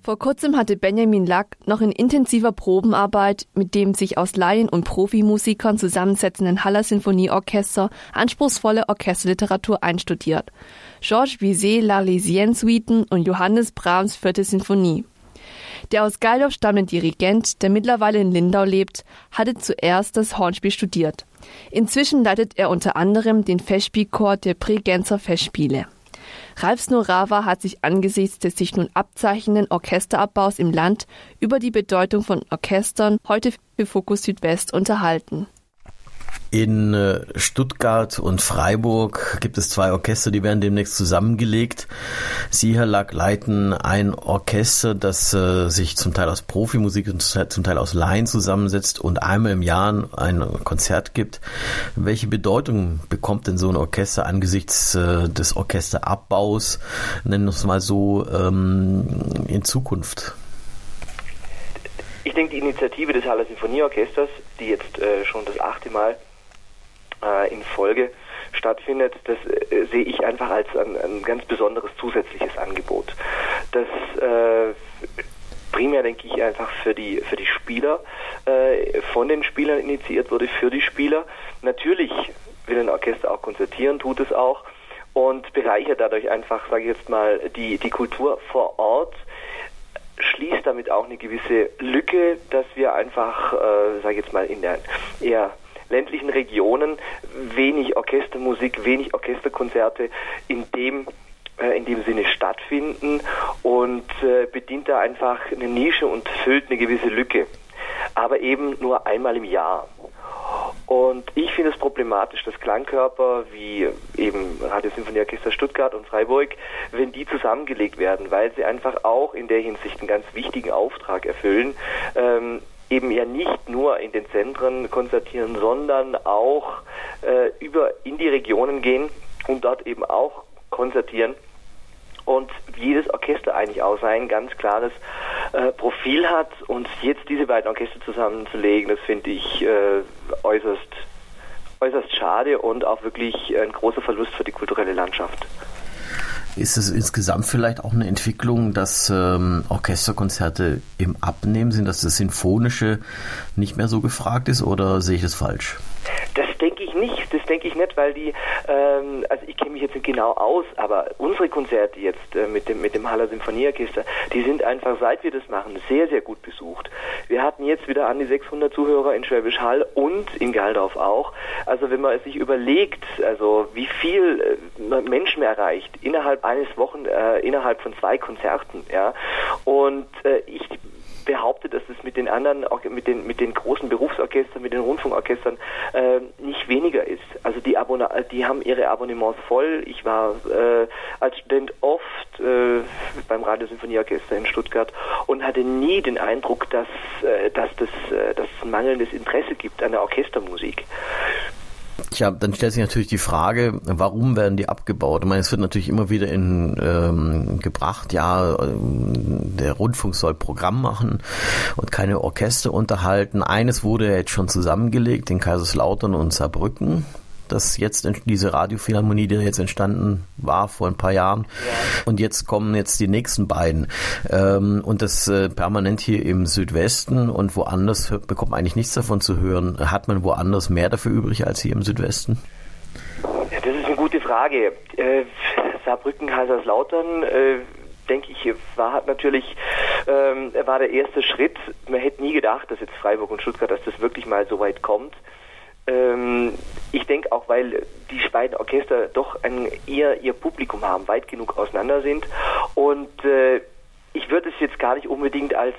Vor kurzem hatte Benjamin Lack noch in intensiver Probenarbeit mit dem sich aus Laien- und Profimusikern zusammensetzenden Haller Sinfonieorchester anspruchsvolle Orchesterliteratur einstudiert. Georges Bizet L'Arlésienne-Suiten und Johannes Brahms 4. Sinfonie. Der aus Gaildorf stammende Dirigent, der mittlerweile in Lindau lebt, hatte zuerst das Hornspiel studiert. Inzwischen leitet er unter anderem den Festspielchor der Bregenzer Festspiele. Ralf Snorawa hat sich angesichts des sich nun abzeichnenden Orchesterabbaus im Land über die Bedeutung von Orchestern heute für Fokus Südwest unterhalten. In Stuttgart und Freiburg gibt es 2 Orchester, die werden demnächst zusammengelegt. Sie, Herr Lack, leiten ein Orchester, das sich zum Teil aus Profimusik und zum Teil aus Laien zusammensetzt und einmal im Jahr ein Konzert gibt. Welche Bedeutung bekommt denn so ein Orchester angesichts des Orchesterabbaus, nennen wir es mal so, in Zukunft? Ich denke, die Initiative des Haller Sinfonieorchesters, die jetzt schon das 8. Mal in Folge stattfindet, das sehe ich einfach als ein ganz besonderes zusätzliches Angebot. Das primär, denke ich, einfach für die Spieler, von den Spielern initiiert wurde, für die Spieler. Natürlich will ein Orchester auch konzertieren, tut es auch und bereichert dadurch einfach, sage ich jetzt mal, die Kultur vor Ort, schließt damit auch eine gewisse Lücke, dass wir einfach, sage ich jetzt mal, in der eher ländlichen Regionen wenig Orchestermusik, wenig Orchesterkonzerte in dem Sinne stattfinden und bedient da einfach eine Nische und füllt eine gewisse Lücke. Aber eben nur einmal im Jahr. Und ich finde es problematisch, dass Klangkörper wie eben Radiosinfonieorchester Stuttgart und Freiburg, wenn die zusammengelegt werden, weil sie einfach auch in der Hinsicht einen ganz wichtigen Auftrag erfüllen, eben ja nicht nur in den Zentren konzertieren, sondern auch in die Regionen gehen und dort eben auch konzertieren. Und jedes Orchester eigentlich auch sein ganz klares Profil hat. Und jetzt diese beiden Orchester zusammenzulegen, das finde ich äußerst schade und auch wirklich ein großer Verlust für die kulturelle Landschaft. Ist es insgesamt vielleicht auch eine Entwicklung, dass Orchesterkonzerte im Abnehmen sind, dass das Sinfonische nicht mehr so gefragt ist, oder sehe ich das falsch? Das denke ich nicht, weil also ich kenne mich jetzt nicht genau aus, aber unsere Konzerte jetzt mit dem Haller Sinfonieorchester, die sind einfach, seit wir das machen, sehr, sehr gut besucht. Wir hatten jetzt wieder an die 600 Zuhörer in Schwäbisch Hall und in Gaildorf auch. Also wenn man sich überlegt, also wie viel Menschen erreicht innerhalb eines Wochen, innerhalb von 2 Konzerten, ja, und ich behaupte, dass es mit den anderen, auch mit den großen Berufsorchestern, mit den Rundfunkorchestern nicht weniger ist. Also die haben ihre Abonnements voll. Ich war als Student oft beim Radiosinfonieorchester in Stuttgart und hatte nie den Eindruck, dass es mangelndes Interesse gibt an der Orchestermusik. Ja, dann stellt sich natürlich die Frage, warum werden die abgebaut? Ich meine, es wird natürlich immer wieder gebracht, ja, der Rundfunk soll Programm machen und keine Orchester unterhalten. Eines wurde ja jetzt schon zusammengelegt in Kaiserslautern und Saarbrücken. Das jetzt diese Radiophilharmonie, die jetzt entstanden war vor ein paar Jahren. Ja. Und jetzt kommen die nächsten beiden. Und das permanent hier im Südwesten und woanders bekommt man eigentlich nichts davon zu hören. Hat man woanders mehr dafür übrig als hier im Südwesten? Ja, das ist eine gute Frage. Saarbrücken, Kaiserslautern, denke ich, war der erste Schritt. Man hätte nie gedacht, dass jetzt Freiburg und Stuttgart, dass das wirklich mal so weit kommt. Ich denke auch, weil die beiden Orchester doch ihr Publikum haben, weit genug auseinander sind. Und ich würde es jetzt gar nicht unbedingt als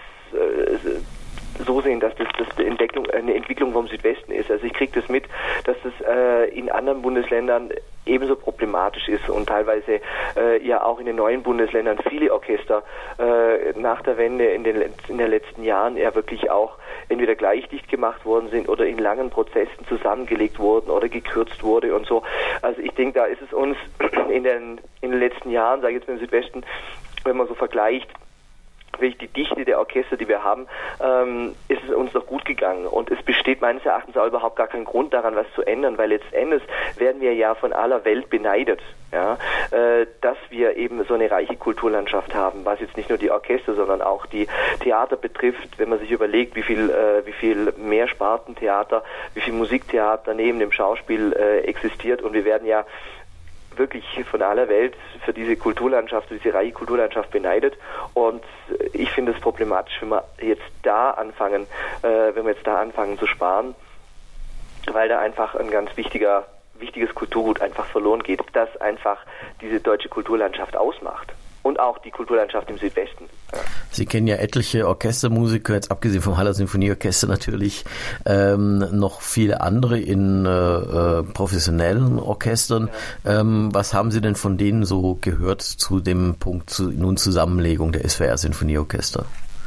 so sehen, dass das eine Entwicklung vom Südwesten ist. Also ich kriege das mit, dass das in anderen Bundesländern ebenso problematisch ist und teilweise ja auch in den neuen Bundesländern viele Orchester nach der Wende in den letzten Jahren eher wirklich auch entweder gleich dicht gemacht worden sind oder in langen Prozessen zusammengelegt wurden oder gekürzt wurde und so. Also ich denke, da ist es uns in den letzten Jahren, sage ich jetzt mal im Südwesten, wenn man so vergleicht, welche die Dichte der Orchester, die wir haben, ist es uns noch gut gegangen. Und es besteht meines Erachtens auch überhaupt gar kein Grund daran, was zu ändern, weil letztendlich werden wir ja von aller Welt beneidet. ja, dass wir eben so eine reiche Kulturlandschaft haben, was jetzt nicht nur die Orchester, sondern auch die Theater betrifft. Wenn man sich überlegt, wie viel Mehrspartentheater, wie viel Musiktheater neben dem Schauspiel existiert, und wir werden ja wirklich von aller Welt für diese Kulturlandschaft, für diese reiche Kulturlandschaft beneidet, und ich finde es problematisch, wenn wir jetzt da anfangen zu sparen, weil da einfach ein ganz wichtiges Kulturgut einfach verloren geht, das einfach diese deutsche Kulturlandschaft ausmacht. Und auch die Kulturlandschaft im Südwesten. Ja. Sie kennen ja etliche Orchestermusiker, jetzt abgesehen vom Haller Sinfonieorchester natürlich, noch viele andere in professionellen Orchestern. Ja. Was haben Sie denn von denen so gehört zu dem Punkt Zusammenlegung der SWR Sinfonieorchester?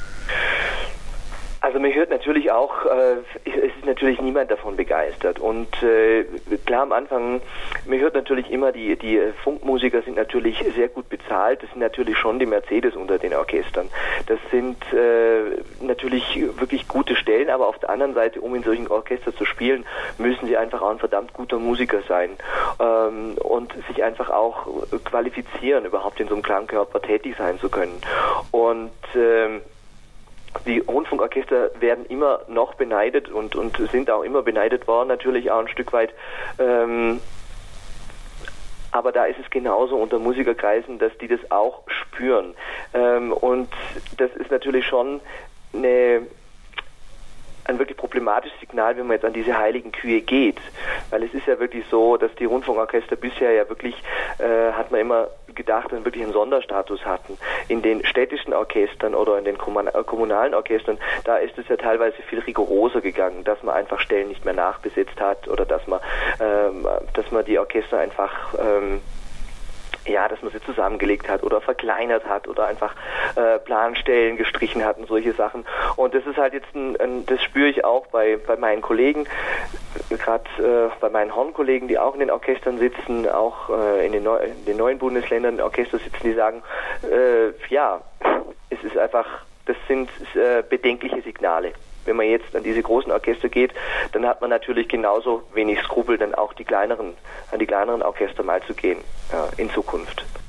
Also man hört natürlich auch, es ist natürlich niemand davon begeistert, und klar, am Anfang, man hört natürlich immer, die Funkmusiker sind natürlich sehr gut bezahlt, das sind natürlich schon die Mercedes unter den Orchestern. Das sind natürlich wirklich gute Stellen, aber auf der anderen Seite, um in solchen Orchestern zu spielen, müssen sie einfach auch ein verdammt guter Musiker sein und sich einfach auch qualifizieren, überhaupt in so einem Klangkörper tätig sein zu können. Und die Rundfunkorchester werden immer noch beneidet und sind auch immer beneidet worden, natürlich auch ein Stück weit. Aber da ist es genauso unter Musikerkreisen, dass die das auch spüren. Und das ist natürlich schon ein wirklich problematisches Signal, wenn man jetzt an diese heiligen Kühe geht. Weil es ist ja wirklich so, dass die Rundfunkorchester bisher ja wirklich, hat man immer gedacht, dann wirklich einen Sonderstatus hatten. In den städtischen Orchestern oder in den kommunalen Orchestern, da ist es ja teilweise viel rigoroser gegangen, dass man einfach Stellen nicht mehr nachbesetzt hat oder dass man die Orchester einfach dass man sie zusammengelegt hat oder verkleinert hat oder einfach Planstellen gestrichen hat und solche Sachen. Und das ist halt jetzt das spüre ich auch bei meinen Kollegen, gerade bei meinen Hornkollegen, die auch in den Orchestern sitzen, auch in den neuen Bundesländern in Orchester sitzen, die sagen, es ist einfach, das sind bedenkliche Signale. Wenn man jetzt an diese großen Orchester geht, dann hat man natürlich genauso wenig Skrupel, dann auch an die kleineren Orchester mal zu gehen in Zukunft.